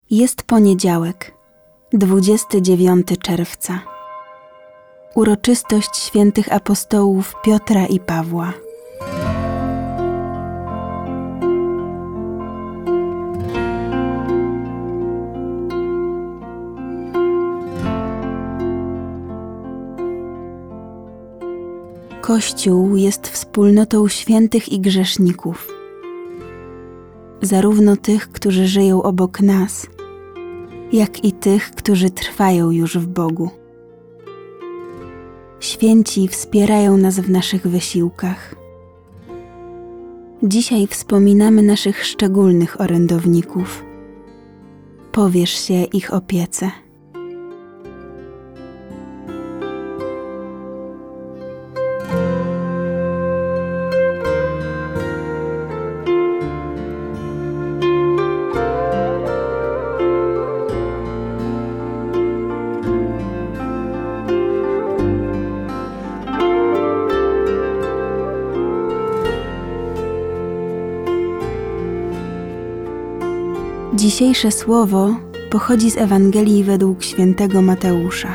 Jest poniedziałek, 29 czerwca. Uroczystość świętych apostołów Piotra i Pawła. Kościół jest wspólnotą świętych i grzeszników, zarówno tych, którzy żyją obok nas, jak i tych, którzy trwają już w Bogu. Święci wspierają nas w naszych wysiłkach. Dzisiaj wspominamy naszych szczególnych orędowników. Powierz się ich opiece. Dzisiejsze słowo pochodzi z Ewangelii według świętego Mateusza.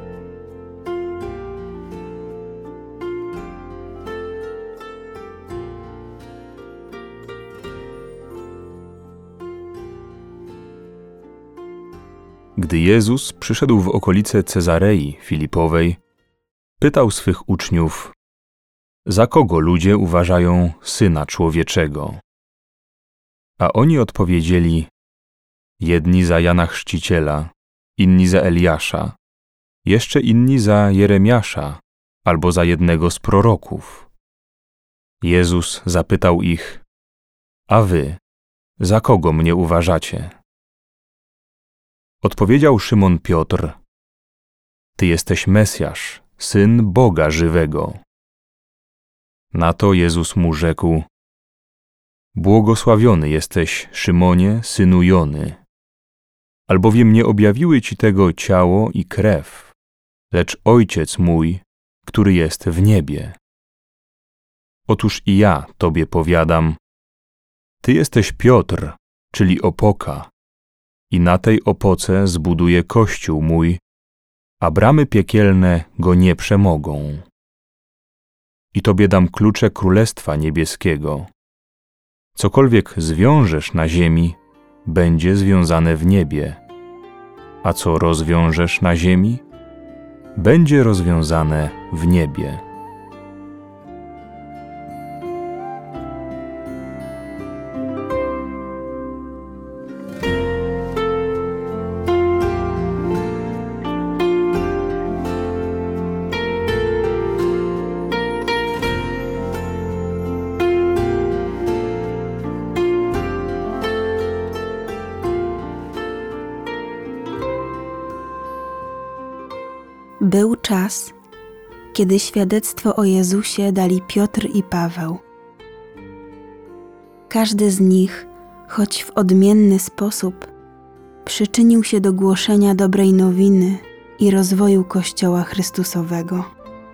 Gdy Jezus przyszedł w okolice Cezarei Filipowej, pytał swych uczniów: za kogo ludzie uważają Syna Człowieczego? A oni odpowiedzieli: jedni za Jana Chrzciciela, inni za Eliasza, jeszcze inni za Jeremiasza albo za jednego z proroków. Jezus zapytał ich: a wy, za kogo mnie uważacie? Odpowiedział Szymon Piotr: ty jesteś Mesjasz, Syn Boga żywego. Na to Jezus mu rzekł: błogosławiony jesteś, Szymonie, synu Jony, albowiem nie objawiły ci tego ciało i krew, lecz Ojciec mój, który jest w niebie. Otóż i ja tobie powiadam, ty jesteś Piotr, czyli opoka, i na tej opoce zbuduję Kościół mój, a bramy piekielne go nie przemogą. I tobie dam klucze Królestwa Niebieskiego. Cokolwiek zwiążesz na ziemi, będzie związane w niebie, a co rozwiążesz na ziemi, będzie rozwiązane w niebie. Był czas, kiedy świadectwo o Jezusie dali Piotr i Paweł. Każdy z nich, choć w odmienny sposób, przyczynił się do głoszenia dobrej nowiny i rozwoju Kościoła Chrystusowego.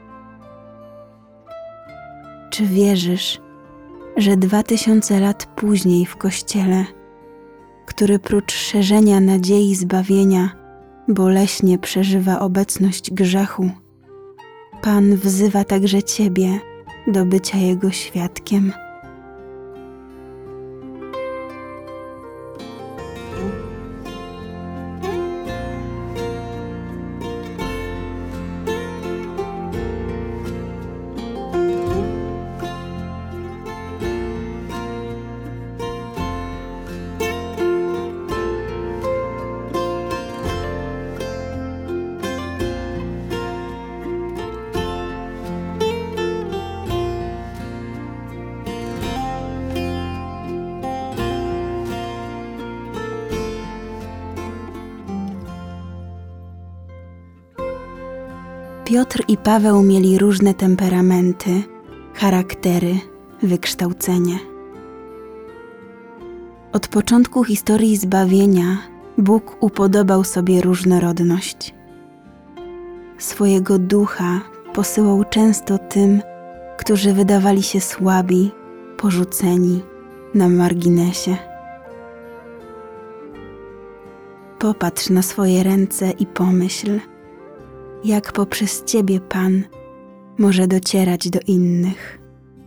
Czy wierzysz, że 2000 lat później w Kościele, który prócz szerzenia nadziei zbawienia boleśnie przeżywa obecność grzechu, Pan wzywa także ciebie do bycia Jego świadkiem? Piotr i Paweł mieli różne temperamenty, charaktery, wykształcenie. Od początku historii zbawienia Bóg upodobał sobie różnorodność. Swojego ducha posyłał często tym, którzy wydawali się słabi, porzuceni, na marginesie. Popatrz na swoje ręce i pomyśl, jak poprzez Ciebie Pan może docierać do innych.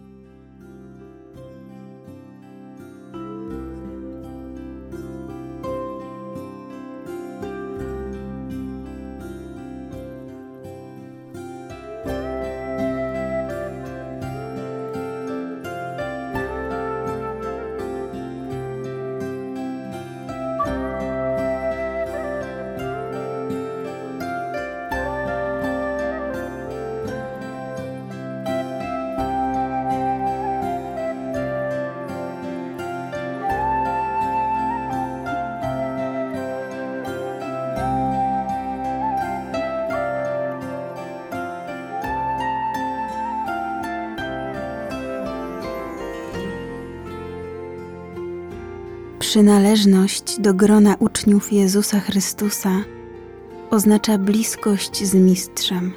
Przynależność do grona uczniów Jezusa Chrystusa oznacza bliskość z Mistrzem.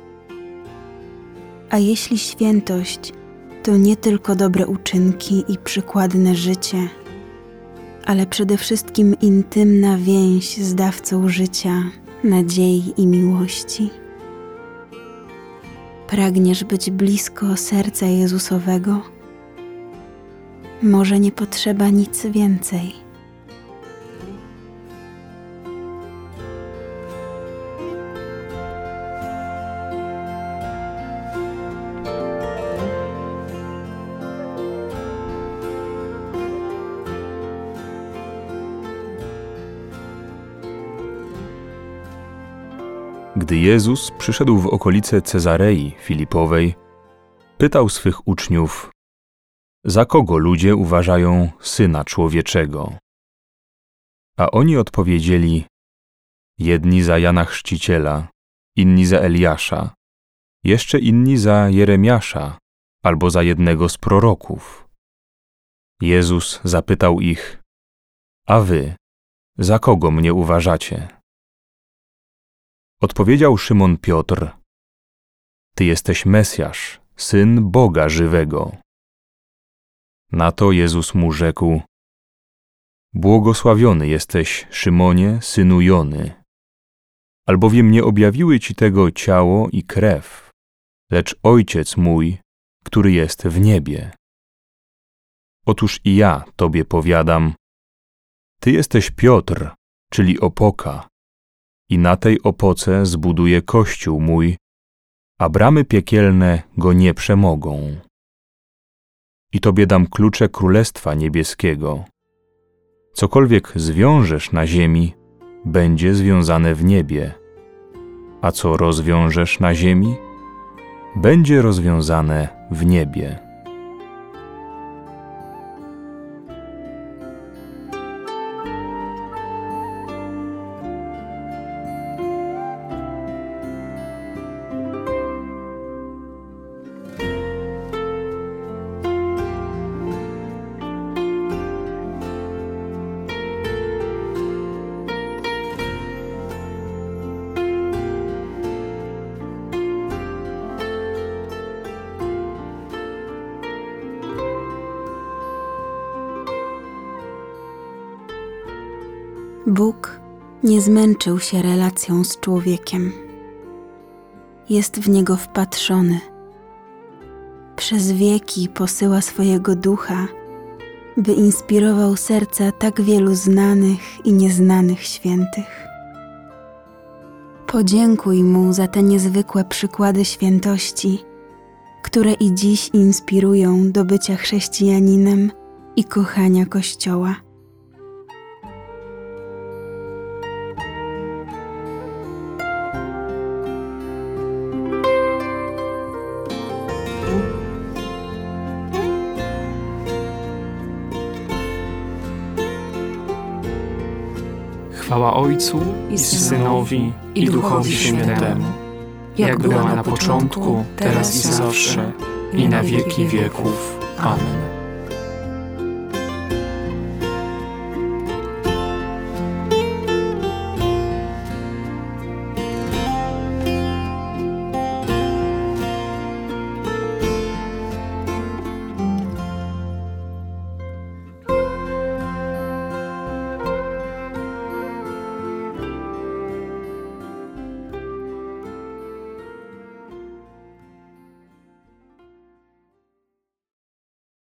A jeśli świętość to nie tylko dobre uczynki i przykładne życie, ale przede wszystkim intymna więź z dawcą życia, nadziei i miłości. Pragniesz być blisko serca Jezusowego? Może nie potrzeba nic więcej. Gdy Jezus przyszedł w okolice Cezarei Filipowej, pytał swych uczniów: za kogo ludzie uważają Syna Człowieczego? A oni odpowiedzieli: jedni za Jana Chrzciciela, inni za Eliasza, jeszcze inni za Jeremiasza albo za jednego z proroków. Jezus zapytał ich: a wy, za kogo mnie uważacie? Odpowiedział Szymon Piotr: Ty jesteś Mesjasz, Syn Boga żywego. Na to Jezus mu rzekł: błogosławiony jesteś, Szymonie, synu Jony, albowiem nie objawiły ci tego ciało i krew, lecz Ojciec mój, który jest w niebie. Otóż i ja tobie powiadam: ty jesteś Piotr, czyli opoka, i na tej opoce zbuduję Kościół mój, a bramy piekielne go nie przemogą. I tobie dam klucze Królestwa Niebieskiego. Cokolwiek zwiążesz na ziemi, będzie związane w niebie, a co rozwiążesz na ziemi, będzie rozwiązane w niebie. Bóg nie zmęczył się relacją z człowiekiem. Jest w niego wpatrzony. Przez wieki posyła swojego Ducha, by inspirował serca tak wielu znanych i nieznanych świętych. Podziękuj Mu za te niezwykłe przykłady świętości, które i dziś inspirują do bycia chrześcijaninem i kochania Kościoła. Chwała Ojcu i Synowi i Duchowi Świętemu, jak była na początku, teraz i zawsze, i na wieki wieków. Amen.